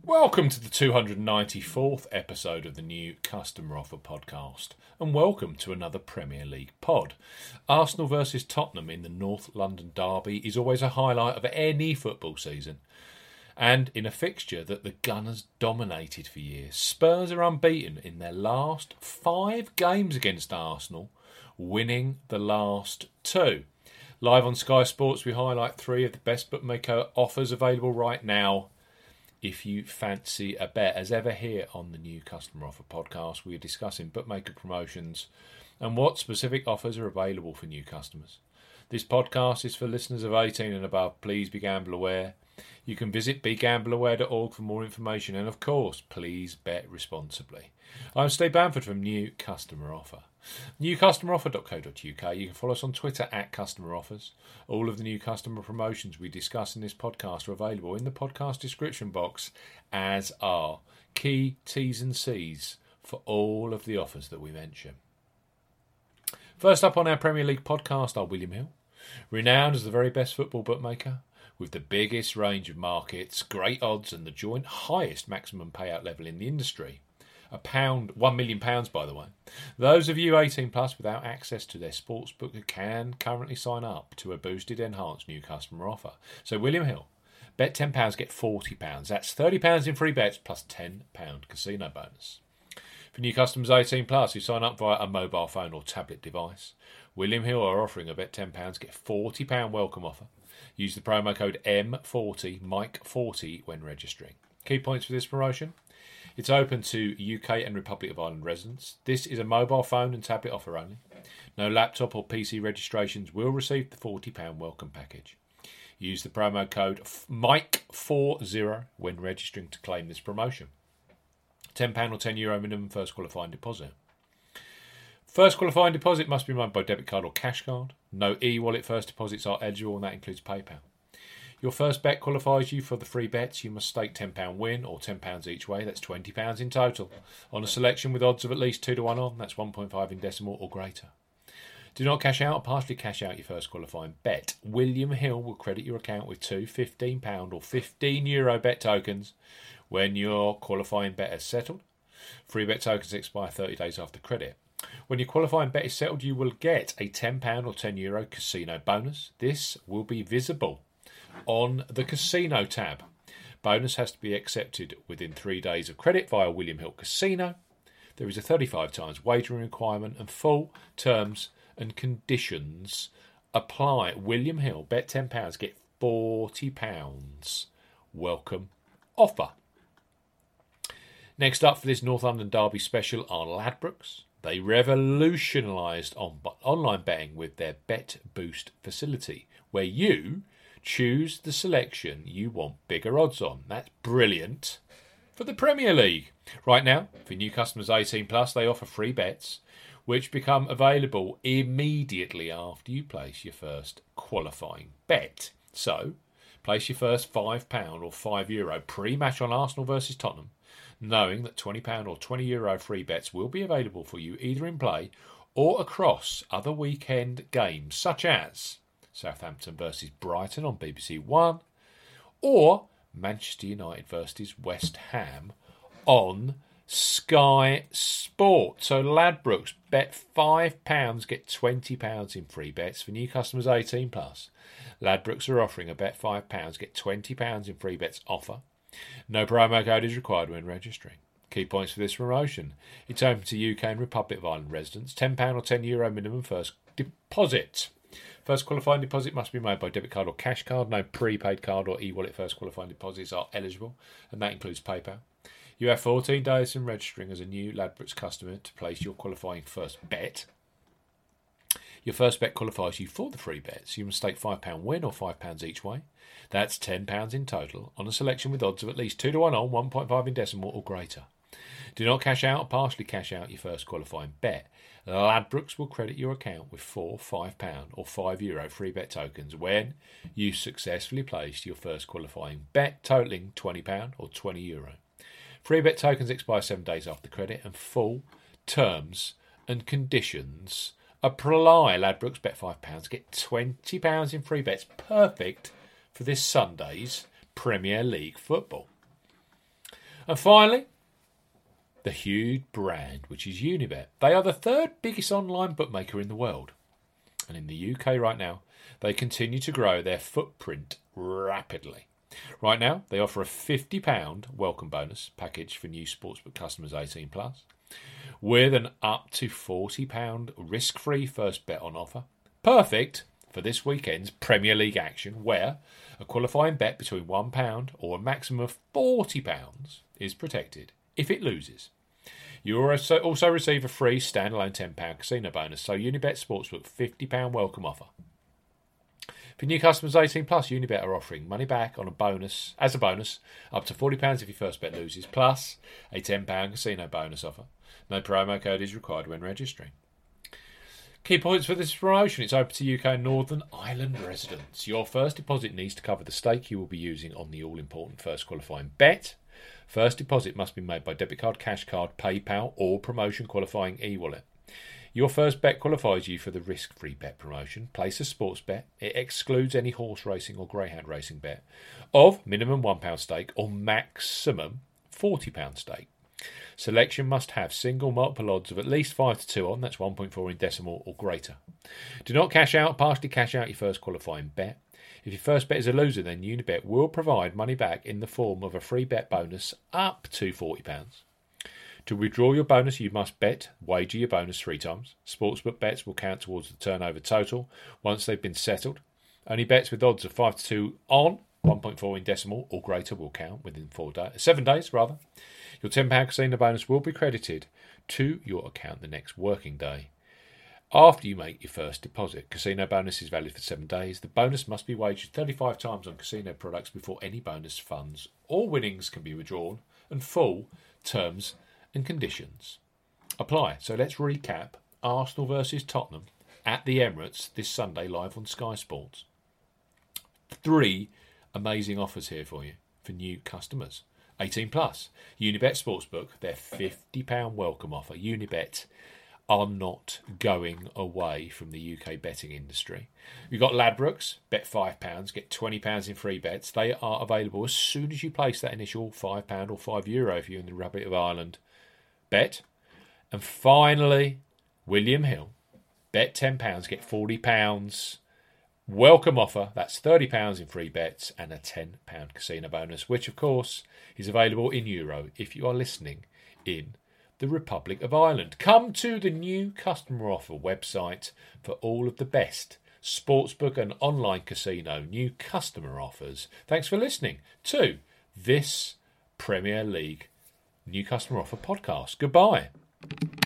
Welcome to the 294th episode of the new Customer Offer podcast, and welcome to another Premier League pod. Arsenal versus Tottenham in the North London derby is always a highlight of any football season, and in a fixture that the Gunners dominated for years. Spurs are unbeaten in their last 5 games against Arsenal, winning the last 2. Live on Sky Sports we highlight 3 of the best bookmaker offers available right now. If you fancy a bet, as ever here on the new Customer Offer podcast, we are discussing bookmaker promotions and what specific offers are available for new customers. This podcast is for listeners of 18 and above. Please be gamble aware. You can visit begambleaware.org for more information, and of course, please bet responsibly. I'm Steve Bamford from New Customer Offer. newcustomeroffer.co.uk. You can follow us on Twitter at Customer Offers. All of the new customer promotions we discuss in this podcast are available in the podcast description box, as are key T's and C's for all of the offers that we mention. First up on our Premier League podcast are William Hill, renowned as the very best football bookmaker, with the biggest range of markets, great odds, and the joint highest maximum payout level in the industry. £1 million, by the way. Those of you 18 plus without access to their sportsbook can currently sign up to a boosted, enhanced new customer offer. So William Hill, bet £10, get £40. That's £30 in free bets plus £10 casino bonus. For new customers 18 plus who sign up via a mobile phone or tablet device, William Hill are offering a bet £10, get £40 welcome offer. Use the promo code M40, Mike40 when registering. Key points for this promotion. It's open to UK and Republic of Ireland residents. This is a mobile phone and tablet offer only. No laptop or PC registrations will receive the £40 welcome package. Use the promo code Mike40 when registering to claim this promotion. £10 or €10 minimum first qualifying deposit. First qualifying deposit must be made by debit card or cash card. No e-wallet first deposits are eligible, and that includes PayPal. Your first bet qualifies you for the free bets. You must stake £10 win or £10 each way. That's £20 in total. On a selection with odds of at least 2 to 1 on, that's 1.5 in decimal or greater. Do not cash out or partially cash out your first qualifying bet. William Hill will credit your account with 2 £15 or €15 bet tokens when your qualifying bet is settled. Free bet tokens expire 30 days after credit. When your qualifying bet is settled, you will get a £10 or €10 casino bonus. This will be visible on the casino tab. Bonus has to be accepted within 3 days of credit via William Hill Casino. There is a 35 times wagering requirement, and full terms and conditions apply. William Hill, bet £10, get £40 welcome offer. Next up for this North London derby special are Ladbrokes. They revolutionised online betting with their Bet Boost facility, where you choose the selection you want bigger odds on. That's brilliant for the Premier League. Right now, for new customers 18 plus, they offer free bets, which become available immediately after you place your first qualifying bet. So, place your first £5 or €5 pre-match on Arsenal versus Tottenham, knowing that £20 or €20 free bets will be available for you either in play or across other weekend games, such as Southampton versus Brighton on BBC One, or Manchester United versus West Ham on Sky Sport. So Ladbrokes, bet £5, get £20 in free bets for new customers 18 plus. Ladbrokes are offering a bet £5, get £20 in free bets offer. No promo code is required when registering. Key points for this promotion. It's open to UK and Republic of Ireland residents. £10 or €10 minimum first deposit. First qualifying deposit must be made by debit card or cash card. No prepaid card or e-wallet first qualifying deposits are eligible, and that includes PayPal. You have 14 days from registering as a new Ladbrokes customer to place your qualifying first bet. Your first bet qualifies you for the free bets. You must stake £5 win or £5 each way. That's £10 in total on a selection with odds of at least 2 to 1 on, 1.5 in decimal or greater. Do not cash out or partially cash out your first qualifying bet. Ladbrokes will credit your account with 4 £5 or €5 free bet tokens when you successfully placed your first qualifying bet totaling £20 or €20. Free bet tokens expire 7 days after credit, and full terms and conditions apply. Ladbrokes, bet £5, get £20 in free bets. Perfect for this Sunday's Premier League football. And finally, the huge brand, which is Unibet. They are the third biggest online bookmaker in the world. And in the UK right now, they continue to grow their footprint rapidly. Right now, they offer a £50 welcome bonus package for new sportsbook customers 18 plus, with an up to £40 risk-free first bet on offer. Perfect for this weekend's Premier League action, where a qualifying bet between £1 or a maximum of £40 is protected if it loses. You also receive a free standalone £10 casino bonus, so Unibet Sportsbook £50 welcome offer. For new customers 18 plus, Unibet are offering money back on a bonus up to £40 if your first bet loses, plus a £10 casino bonus offer. No promo code is required when registering. Key points for this promotion: it's open to UK and Northern Ireland residents. Your first deposit needs to cover the stake you will be using on the all-important first qualifying bet. First deposit must be made by debit card, cash card, PayPal or promotion qualifying e-wallet. Your first bet qualifies you for the risk-free bet promotion. Place a sports bet. It excludes any horse racing or greyhound racing bet of minimum £1 stake or maximum £40 stake. Selection must have single multiple odds of at least 5 to 2 on, that's 1.4 in decimal or greater. Do not partially cash out your first qualifying bet. If your first bet is a loser, then Unibet will provide money back in the form of a free bet bonus up to £40. To withdraw your bonus, you must wager your bonus 3 times. Sportsbook bets will count towards the turnover total once they've been settled. Only bets with odds of 5 to 2 on, 1.4 in decimal or greater will count within 7 days. Your £10 casino bonus will be credited to your account the next working day. After you make your first deposit, casino bonus is valid for 7 days. The bonus must be wagered 35 times on casino products before any bonus funds or winnings can be withdrawn, and full terms and conditions apply. So let's recap. Arsenal versus Tottenham at the Emirates this Sunday, live on Sky Sports. 3 amazing offers here for you for new customers. 18 plus. Unibet Sportsbook, their £50 welcome offer. Unibet are not going away from the UK betting industry. You've got Ladbrokes, bet £5, get £20 in free bets. They are available as soon as you place that initial £5 or €5 if you're in the Republic of Ireland bet. And finally, William Hill, bet £10, get £40 welcome offer. That's £30 in free bets and a £10 casino bonus, which of course is available in euro if you are listening in the Republic of Ireland. Come to the new customer offer website for all of the best sportsbook and online casino new customer offers. Thanks for listening to this Premier League new customer offer podcast. Goodbye.